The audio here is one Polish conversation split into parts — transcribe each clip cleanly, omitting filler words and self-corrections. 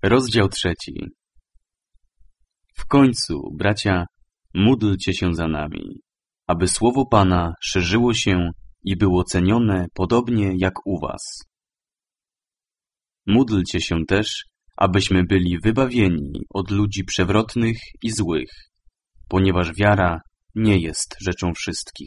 Rozdział 3. W końcu, bracia, módlcie się za nami, aby słowo Pana szerzyło się i było cenione podobnie jak u was. Módlcie się też, abyśmy byli wybawieni od ludzi przewrotnych i złych, ponieważ wiara nie jest rzeczą wszystkich.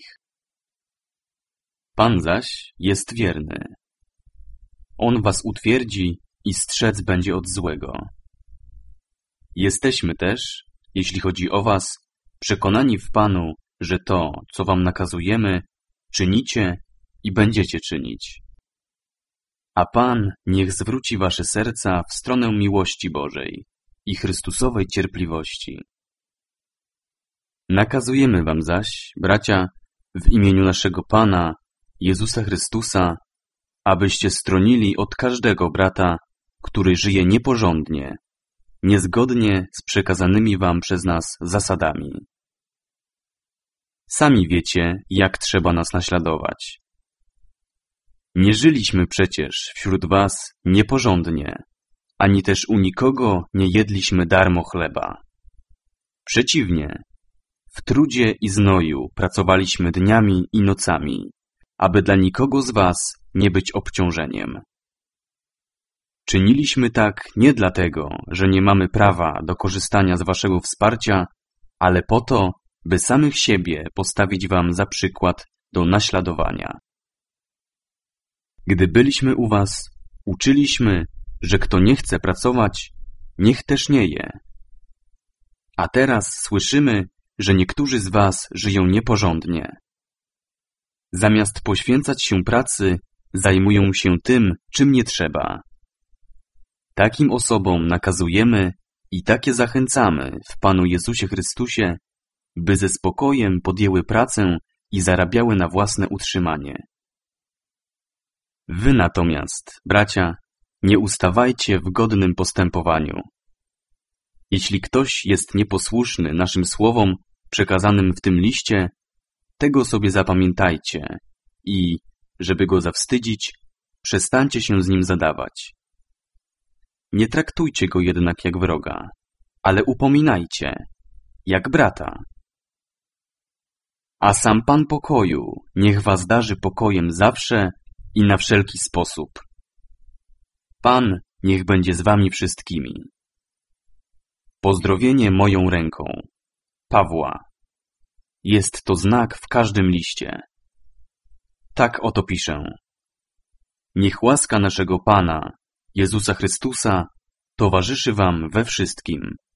Pan zaś jest wierny. On was utwierdzi i strzec będzie od złego. Jesteśmy też, jeśli chodzi o was, przekonani w Panu, że to, co wam nakazujemy, czynicie i będziecie czynić. A Pan niech zwróci wasze serca w stronę miłości Bożej i Chrystusowej cierpliwości. Nakazujemy wam zaś, bracia, w imieniu naszego Pana, Jezusa Chrystusa, abyście stronili od każdego brata, który żyje nieporządnie, niezgodnie z przekazanymi wam przez nas zasadami. Sami wiecie, jak trzeba nas naśladować. Nie żyliśmy przecież wśród was nieporządnie, ani też u nikogo nie jedliśmy darmo chleba. Przeciwnie, w trudzie i znoju pracowaliśmy dniami i nocami, aby dla nikogo z was nie być obciążeniem. Czyniliśmy tak nie dlatego, że nie mamy prawa do korzystania z waszego wsparcia, ale po to, by samych siebie postawić wam za przykład do naśladowania. Gdy byliśmy u was, uczyliśmy, że kto nie chce pracować, niech też nie je. A teraz słyszymy, że niektórzy z was żyją nieporządnie. Zamiast poświęcać się pracy, zajmują się tym, czym nie trzeba. Takim osobom nakazujemy i takie zachęcamy w Panu Jezusie Chrystusie, by ze spokojem podjęły pracę i zarabiały na własne utrzymanie. Wy natomiast, bracia, nie ustawajcie w godnym postępowaniu. Jeśli ktoś jest nieposłuszny naszym słowom przekazanym w tym liście, tego sobie zapamiętajcie i, żeby go zawstydzić, przestańcie się z nim zadawać. Nie traktujcie go jednak jak wroga, ale upominajcie, jak brata. A sam Pan pokoju niech was darzy pokojem zawsze i na wszelki sposób. Pan niech będzie z wami wszystkimi. Pozdrowienie moją ręką. Pawła. Jest to znak w każdym liście. Tak oto piszę. Niech łaska naszego Pana, Jezusa Chrystusa, towarzyszy wam we wszystkim.